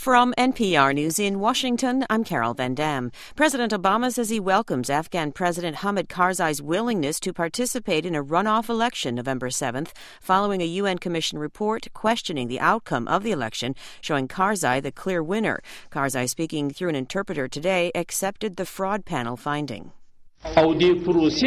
From NPR News in Washington, I'm Carol Van Dam. President Obama says he welcomes Afghan President Hamid Karzai's willingness to participate in a runoff election November 7th, following a UN Commission report questioning the outcome of the election, showing Karzai the clear winner. Karzai, speaking through an interpreter today, accepted the fraud panel finding. I thank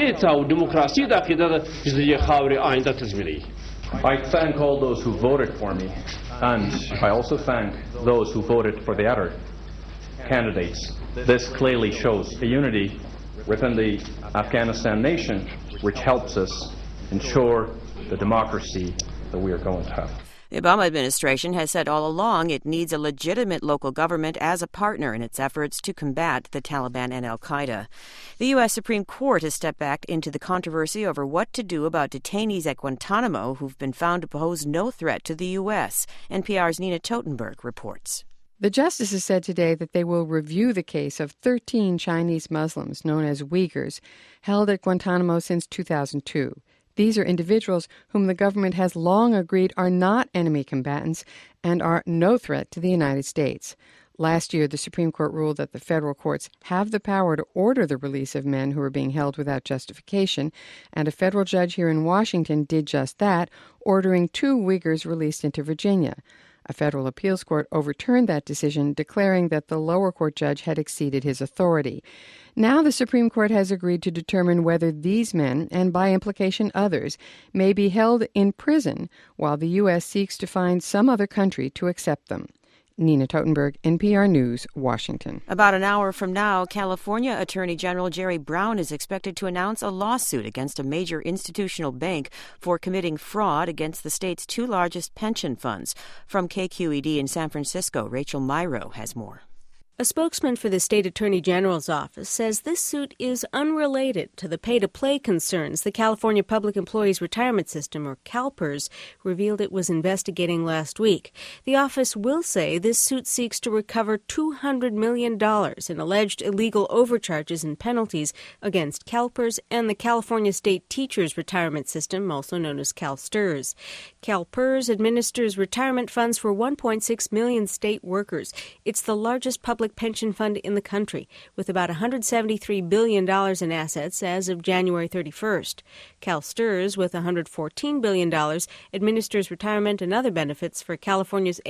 all those who voted for me, and I also thank those who voted for the other candidates. This clearly shows a unity within the Afghanistan nation, which helps us ensure the democracy that we are going to have. The Obama administration has said all along it needs a legitimate local government as a partner in its efforts to combat the Taliban and al-Qaeda. The U.S. Supreme Court has stepped back into the controversy over what to do about detainees at Guantanamo who've been found to pose no threat to the U.S. NPR's Nina Totenberg reports. The justices said today that they will review the case of 13 Chinese Muslims, known as Uyghurs, held at Guantanamo since 2002. These are individuals whom the government has long agreed are not enemy combatants and are no threat to the United States. Last year, the Supreme Court ruled that the federal courts have the power to order the release of men who are being held without justification, and a federal judge here in Washington did just that, ordering 2 Uyghurs released into Virginia. A federal appeals court overturned that decision, declaring that the lower court judge had exceeded his authority. Now the Supreme Court has agreed to determine whether these men, and by implication others, may be held in prison while the U.S. seeks to find some other country to accept them. Nina Totenberg, NPR News, Washington. About an hour from now, California Attorney General Jerry Brown is expected to announce a lawsuit against a major institutional bank for committing fraud against the state's 2 largest pension funds. From KQED in San Francisco, Rachel Myrow has more. A spokesman for the state attorney general's office says this suit is unrelated to the pay-to-play concerns the California Public Employees Retirement System, or CalPERS, revealed it was investigating last week. The office will say this suit seeks to recover $200 million in alleged illegal overcharges and penalties against CalPERS and the California State Teachers Retirement System, also known as CalSTRS. CalPERS administers retirement funds for 1.6 million state workers. It's the largest public pension fund in the country, with about $173 billion in assets as of January 31st. CalSTRS, with $114 billion, administers retirement and other benefits for California's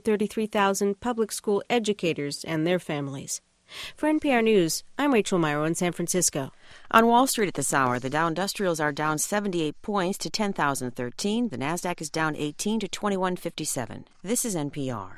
833,000 public school educators and their families. For NPR News, I'm Rachel Myrow in San Francisco. On Wall Street at this hour, the Dow Industrials are down 78 points to 10,013. The Nasdaq is down 18 to 2157. This is NPR.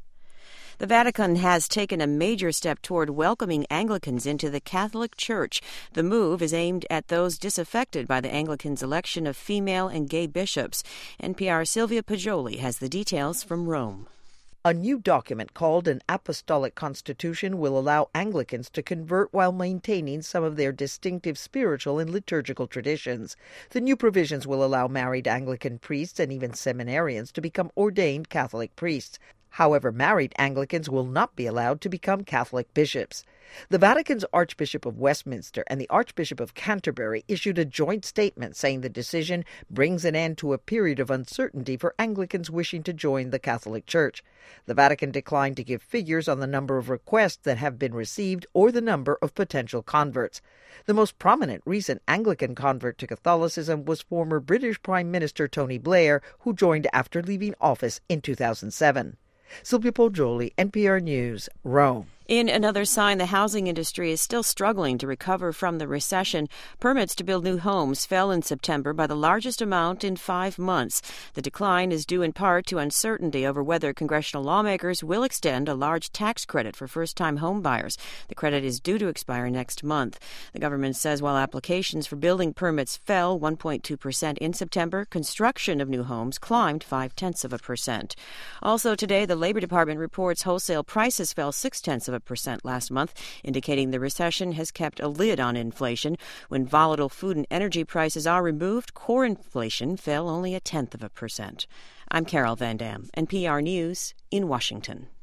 The Vatican has taken a major step toward welcoming Anglicans into the Catholic Church. The move is aimed at those disaffected by the Anglicans' election of female and gay bishops. NPR's Sylvia Poggioli has the details from Rome. A new document called an Apostolic Constitution will allow Anglicans to convert while maintaining some of their distinctive spiritual and liturgical traditions. The new provisions will allow married Anglican priests and even seminarians to become ordained Catholic priests. However, married Anglicans will not be allowed to become Catholic bishops. The Vatican's Archbishop of Westminster and the Archbishop of Canterbury issued a joint statement saying the decision brings an end to a period of uncertainty for Anglicans wishing to join the Catholic Church. The Vatican declined to give figures on the number of requests that have been received or the number of potential converts. The most prominent recent Anglican convert to Catholicism was former British Prime Minister Tony Blair, who joined after leaving office in 2007. Sylvia Poggioli, NPR News, Rome. In another sign, the housing industry is still struggling to recover from the recession. Permits to build new homes fell in September by the largest amount in 5 months. The decline is due in part to uncertainty over whether congressional lawmakers will extend a large tax credit for first-time home buyers. The credit is due to expire next month. The government says while applications for building permits fell 1.2% in September, construction of new homes climbed 0.5%. Also today, the Labor Department reports wholesale prices fell 0.6% last month, indicating the recession has kept a lid on inflation. When volatile food and energy prices are removed, core inflation fell only 0.1%. I'm Carol Van Dam, NPR News in Washington.